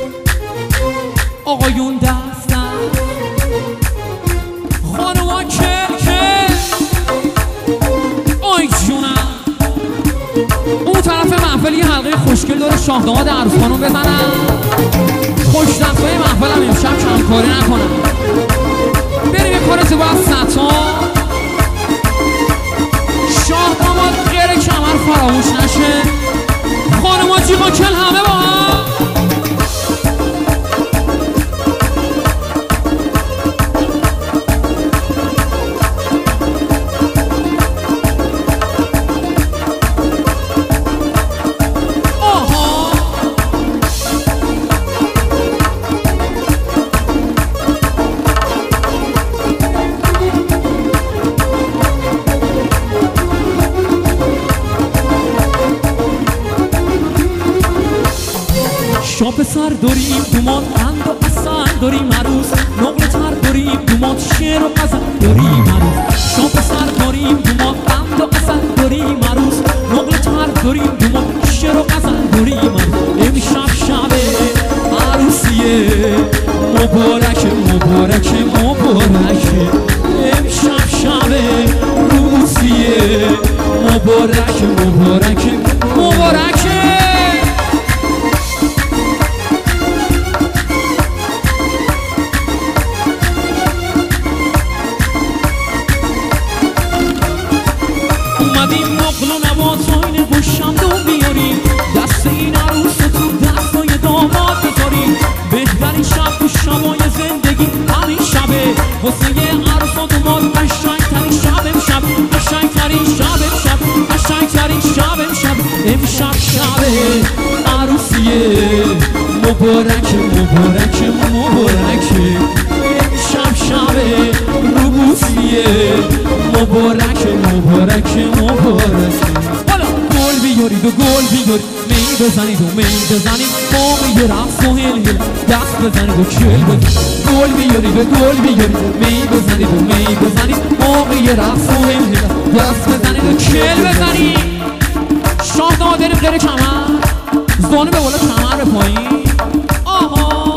آقایون دستن خانوما کل آی جونم اون طرف محفل یه حلقه خوشگل داره شاه داماد عروس خانوم بزنن خوش دستای محفلم امشب کمکاری نکنم بریم یه کار زیبا از ستان شاه داماد غیر کمر فراموش نشه خانوما جیغا کل همه با هم شاپ سر داریم دومات قند و اصل داریم عروس نقل تر داریم دومات شعر و غزل داریم عروس شاپ سر داریم دومات قند و اصل داریم عروس نقل تر داریم دومات شعر و غزل داریم عروس امشب شب عروسیه مبارک مبارک مبارک امشب شب روسیه مبارک مبارک مبارک اومدیم نقل و نباتاین بوشمدون بیاریم دست این عروس تو دستای داماد بذاریم بهترین شب تو شبای زندگی همین شبه واسه یه عروس و داماد قشنگترین شب امشب قشنگترین شب امشب قشنگترین شب امشب امشب شبه عروسیه مبارک مبارک مبارک امشب شبه روبوسیه مبارک مبارک مبارک حالا گل بیارید و گل بیارید می بزنید و می بزنید موقع رقص و هل هل دست بزنید و کل بزنید گل بیارید و گل بیارید می بزنید و می بزنید موقع رقص و هل هل دست بزنید و کل بزنید شاه داماد بریم غیر کمر زانو به بالا کمر به پایین آها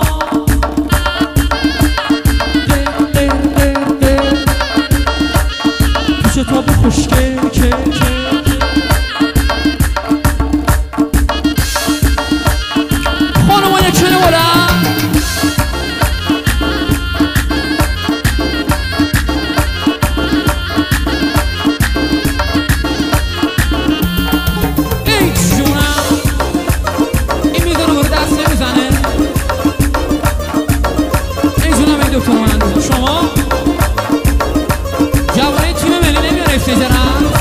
شتاب خوشگل که خانوما یک کله بلند ای جونم این میدونه برو دست نمیزنه ای جونم ای دکتر مهندس شما جوانه تیم ملی نمیاره استیجر هست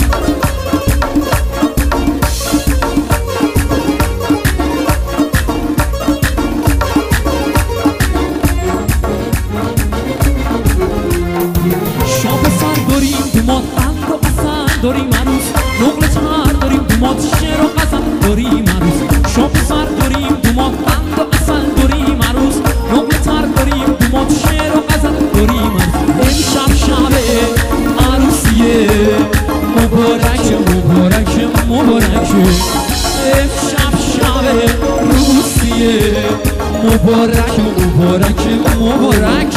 شاپ سر داریم دومات قند و اصل داریم عروس نقل تر داریم دومات شعر و غزل داریم عروس شاپ سر داریم دومات قند و اصل داریم عروس نقل تر داریم دومات شعر و غزل داریم عروس امشب شبه عروسیه مبارک مبارک مبارک امشب شبه روسیه مبارک مبارک مبارک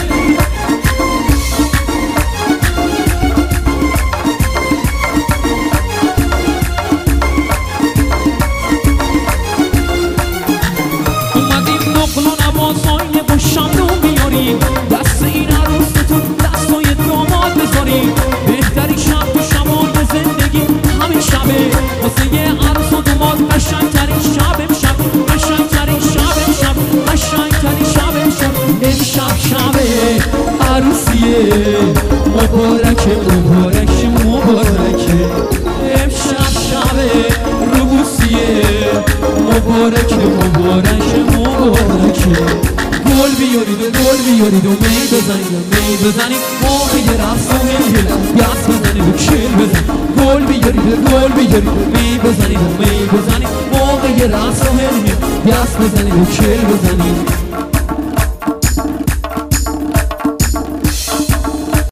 اومدیم نقل و نباتاین بوشمدون بیاریم دست این عروس تو دستای داماد بذاریم بهترین شب تو شبای زندگی همین شبه واسه یه عروس و داماد قشنگترین شب امشب قشنگترین شب امشب قشنگترین شب امشب امشب شبه عروسیه مبارک مبارک مبارک امشب شبه روبوسیه مبارک مبارک مبارک گل بیارید و گل بیارید و می بزنید و می بزنید موقع رقص و هل هل دست بزنید و کل بزنید گل بیارید و گل بیارید و می بزنید و می بزنید موقع رقص و هل هل دست بزنید و کل بزنید